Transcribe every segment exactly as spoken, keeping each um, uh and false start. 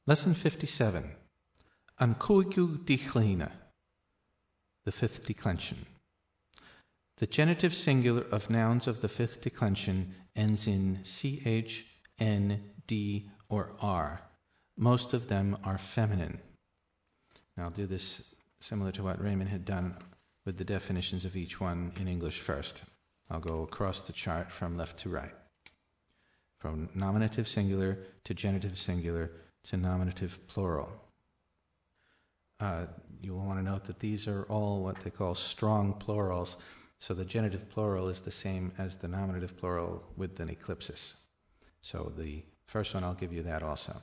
Lesson fifty-seven. An cúigiú díchléine, the fifth declension. The genitive singular of nouns of the fifth declension ends in ch, n, d, or r. Most of them are feminine. Now I'll do this similar to what Raymond had done with the definitions of each one in English first. I'll go across the chart from left to right. From nominative singular to genitive singular to nominative plural. Uh, you will want to note that these are all what they call strong plurals, so the genitive plural is the same as the nominative plural with an eclipsis. So the first one, I'll give you that also.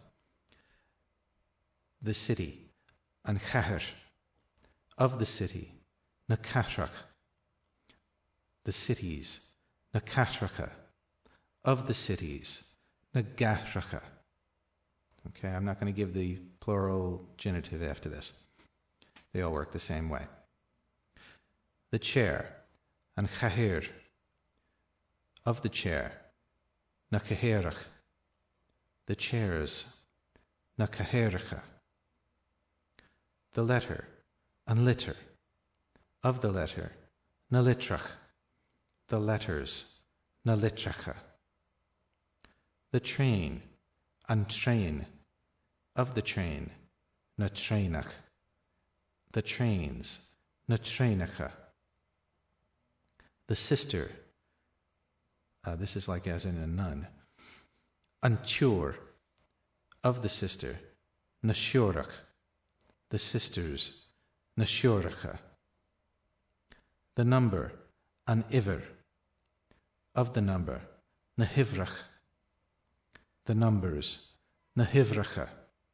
The city, an chathair, of the city, na catrach. The cities, na catracha, of the cities, na gatracha. Okay, I'm not going to give the plural genitive after this. They all work the same way. The chair, an chahéir, of the chair, na cahéirach. The chairs, na cahéiracha. The letter, an litter, of the letter, na litrach. The letters, na litracha. The train, an train, of the train, na trainach. The trains, na trainacha. The sister, uh, this is like as in a nun, an tuor, of the sister, na siorach. The sisters, na siorachcha. The number, an iver, of the number, na hivrach. The numbers, na hivracha.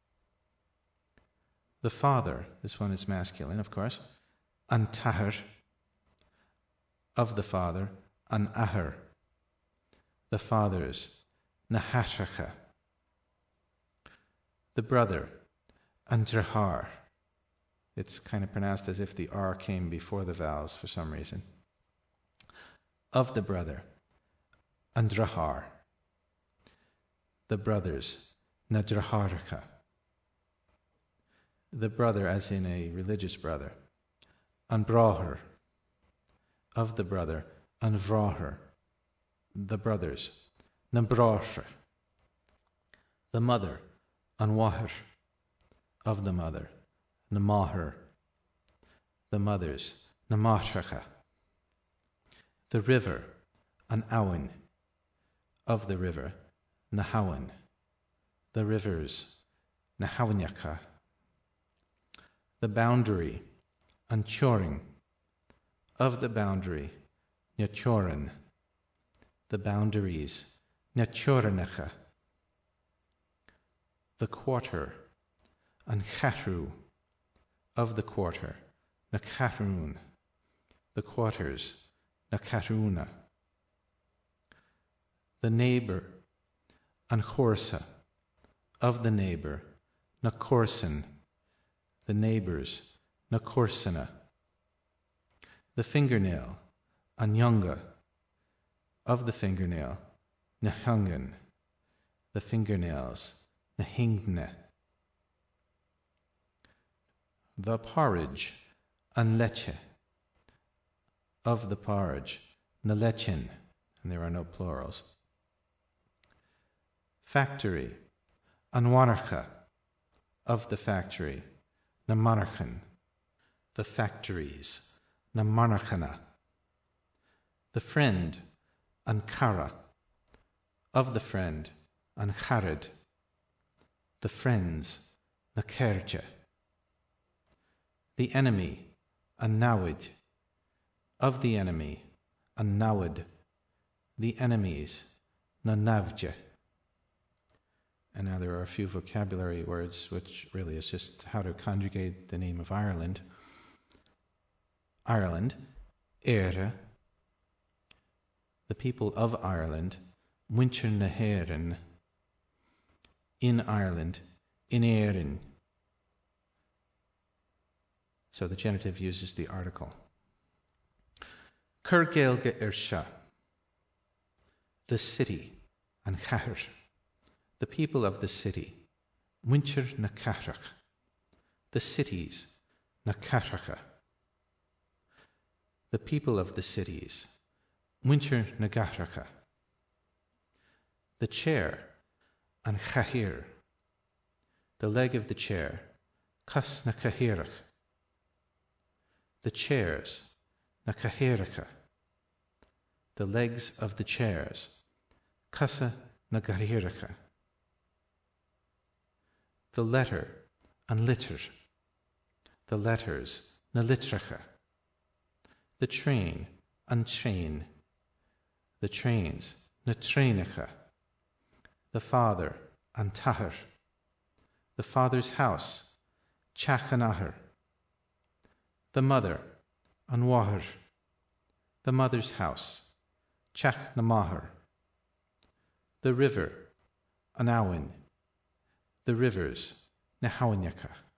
The father, this one is masculine, of course, an tahar, of the father, an ahar. The fathers, na hatracha. The brother, an drahar. It's kind of pronounced as if the R came before the vowels for some reason. Of the brother, an drahar. The brothers, na draharcha. The brother, as in a religious brother, an braher. Of the brother, an vraher. The brothers, na braher. The mother, an waher. Of the mother, na maher. The mothers, na matracha. The river, an awen. Of the river, na hawen. The rivers, na hawanyaka. The boundary, an choring. Of the boundary, na choran. The boundaries, na choranacha. The quarter, an chatru. Of the quarter, na catrun. The quarters, na catruna. The neighbor, an chorsa. Of the neighbor, na corsan. The neighbors, na corsana. The fingernail, an yunga. Of the fingernail, na hungan. The fingernails, na hingna. The porridge, an leche. Of the porridge, na lechen. And there are no plurals. Factory, an wanarcha. Of the factory, na monarchan. The factories, na monarchana. The friend, an kara. Of the friend, an charid. The friends, na kerja. The enemy, an nawid. Of the enemy, an nawid. The enemies, na navja. And now there are a few vocabulary words, which really is just how to conjugate the name of Ireland. Ireland, Éire. The people of Ireland, Muintir na hÉireann. In Ireland, in Éireann. So the genitive uses the article. Cur Gaeilge Irsha. The city, an chathair. The people of the city, winter na carach. The cities, na caracha. The people of the cities, winter na garacha. The chair, an chahir. The leg of the chair, kas na kahirach. The chairs, na kahiracha. The legs of the chairs, kasa na kahiracha. The letter, an litter. The letters, na litracha. The train, an train. The trains, na trainacha. The father, an tahar. The father's house, chachanahar. The mother, an wahar. The mother's house, chach namahar. The river, an awin. The rivers, nahawanyaka.